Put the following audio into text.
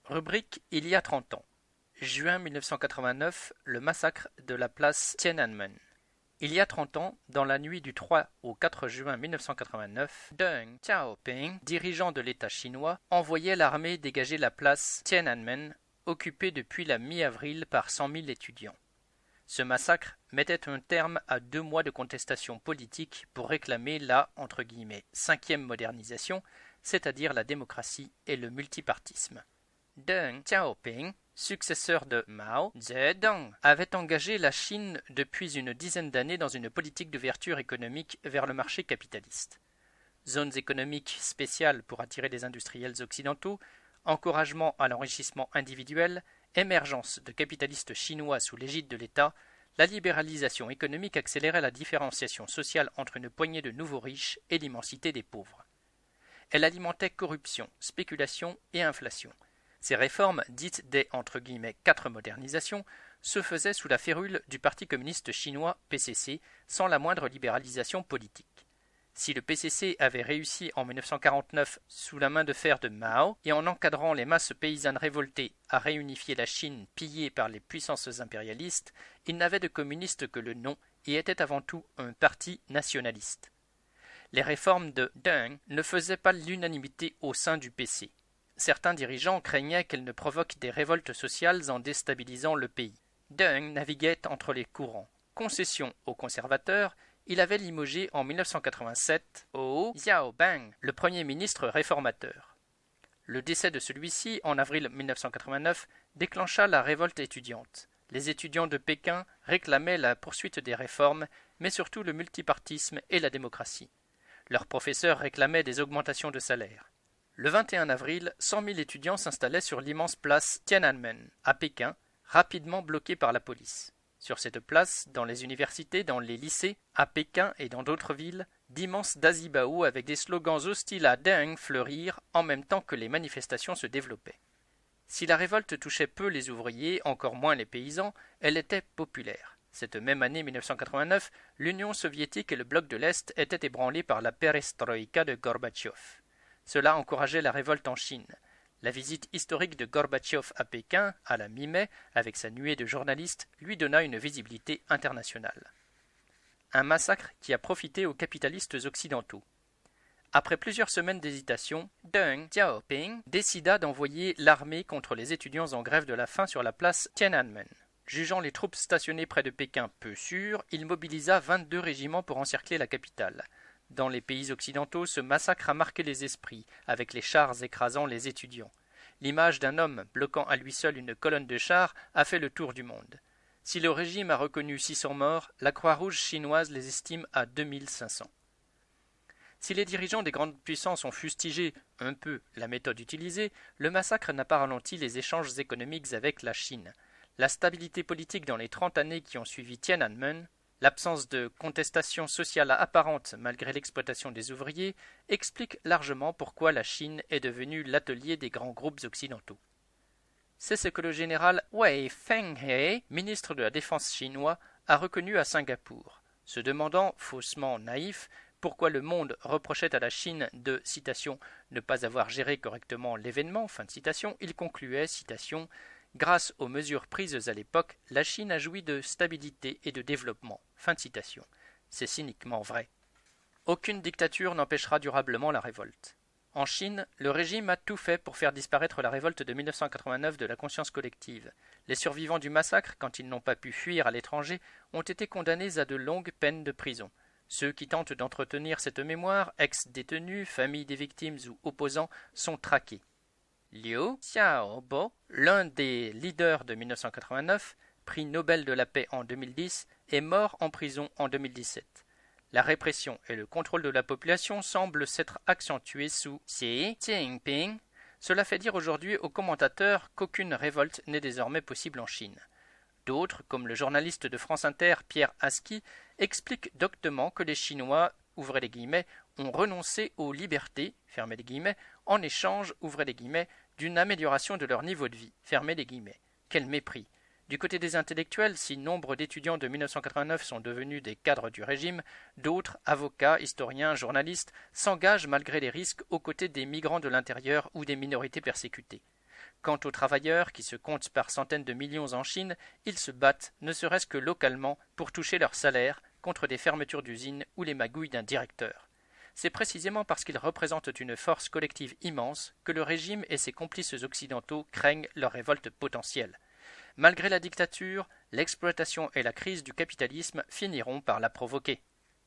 Rubrique Il y a 30 ans. Juin 1989, le massacre de la place Tiananmen. Il y a 30 ans, dans la nuit du 3 au 4 juin 1989, Deng Xiaoping, dirigeant de l'État chinois, envoyait l'armée dégager la place Tiananmen, occupée depuis la mi-avril par 100 000 étudiants. Ce massacre mettait un terme à 2 mois de contestation politique pour réclamer la « cinquième modernisation », c'est-à-dire la démocratie et le multipartisme. Deng Xiaoping, successeur de Mao Zedong, avait engagé la Chine depuis une dizaine d'années dans une politique d'ouverture économique vers le marché capitaliste. Zones économiques spéciales pour attirer les industriels occidentaux, encouragement à l'enrichissement individuel, émergence de capitalistes chinois sous l'égide de l'État, la libéralisation économique accélérait la différenciation sociale entre une poignée de nouveaux riches et l'immensité des pauvres. Elle alimentait corruption, spéculation et inflation. Ces réformes, dites des « 4 modernisations », se faisaient sous la férule du Parti communiste chinois PCC, sans la moindre libéralisation politique. Si le PCC avait réussi en 1949 sous la main de fer de Mao et en encadrant les masses paysannes révoltées à réunifier la Chine pillée par les puissances impérialistes, il n'avait de communiste que le nom et était avant tout un parti nationaliste. Les réformes de Deng ne faisaient pas l'unanimité au sein du PC. Certains dirigeants craignaient qu'elles ne provoquent des révoltes sociales en déstabilisant le pays. Deng naviguait entre les courants. Concession aux conservateurs, il avait limogé en 1987 Hou Xiaobang, le premier ministre réformateur. Le décès de celui-ci, en avril 1989, déclencha la révolte étudiante. Les étudiants de Pékin réclamaient la poursuite des réformes, mais surtout le multipartisme et la démocratie. Leurs professeurs réclamaient des augmentations de salaire. Le 21 avril, 100 000 étudiants s'installaient sur l'immense place Tiananmen, à Pékin, rapidement bloqués par la police. Sur cette place, dans les universités, dans les lycées, à Pékin et dans d'autres villes, d'immenses dazibaos avec des slogans hostiles à Deng fleurirent en même temps que les manifestations se développaient. Si la révolte touchait peu les ouvriers, encore moins les paysans, elle était populaire. Cette même année 1989, l'Union soviétique et le bloc de l'Est étaient ébranlés par la perestroïka de Gorbatchev. Cela encourageait la révolte en Chine. La visite historique de Gorbatchev à Pékin, à la mi-mai, avec sa nuée de journalistes, lui donna une visibilité internationale. Un massacre qui a profité aux capitalistes occidentaux. Après plusieurs semaines d'hésitation, Deng Xiaoping décida d'envoyer l'armée contre les étudiants en grève de la faim sur la place Tiananmen. Jugeant les troupes stationnées près de Pékin peu sûres, il mobilisa 22 régiments pour encercler la capitale. Dans les pays occidentaux, ce massacre a marqué les esprits, avec les chars écrasant les étudiants. L'image d'un homme bloquant à lui seul une colonne de chars a fait le tour du monde. Si le régime a reconnu 600 morts, la Croix-Rouge chinoise les estime à 2500. Si les dirigeants des grandes puissances ont fustigé un peu la méthode utilisée, le massacre n'a pas ralenti les échanges économiques avec la Chine. La stabilité politique dans les 30 années qui ont suivi Tiananmen, l'absence de contestation sociale apparente malgré l'exploitation des ouvriers, explique largement pourquoi la Chine est devenue l'atelier des grands groupes occidentaux. C'est ce que le général Wei Fenghe, ministre de la Défense chinois, a reconnu à Singapour. Se demandant, faussement naïf, pourquoi le monde reprochait à la Chine de, citation, ne pas avoir géré correctement l'événement, fin de citation, il concluait, citation, grâce aux mesures prises à l'époque, la Chine a joui de stabilité et de développement. Fin de citation. C'est cyniquement vrai. Aucune dictature n'empêchera durablement la révolte. En Chine, le régime a tout fait pour faire disparaître la révolte de 1989 de la conscience collective. Les survivants du massacre, quand ils n'ont pas pu fuir à l'étranger, ont été condamnés à de longues peines de prison. Ceux qui tentent d'entretenir cette mémoire, ex-détenus, familles des victimes ou opposants, sont traqués. Liu Xiaobo, l'un des leaders de 1989, prix Nobel de la paix en 2010, est mort en prison en 2017. La répression et le contrôle de la population semblent s'être accentués sous Xi Jinping. Cela fait dire aujourd'hui aux commentateurs qu'aucune révolte n'est désormais possible en Chine. D'autres, comme le journaliste de France Inter Pierre Aski, expliquent doctement que les Chinois, ouvrez les guillemets, ont renoncé aux libertés, fermez les guillemets, en échange, ouvrez les guillemets, d'une amélioration de leur niveau de vie, fermez les guillemets. Quel mépris! Du côté des intellectuels, si nombre d'étudiants de 1989 sont devenus des cadres du régime, d'autres, avocats, historiens, journalistes, s'engagent malgré les risques aux côtés des migrants de l'intérieur ou des minorités persécutées. Quant aux travailleurs, qui se comptent par centaines de millions en Chine, ils se battent, ne serait-ce que localement, pour toucher leur salaire, contre des fermetures d'usines ou les magouilles d'un directeur. C'est précisément parce qu'ils représentent une force collective immense que le régime et ses complices occidentaux craignent leur révolte potentielle. Malgré la dictature, l'exploitation et la crise du capitalisme finiront par la provoquer.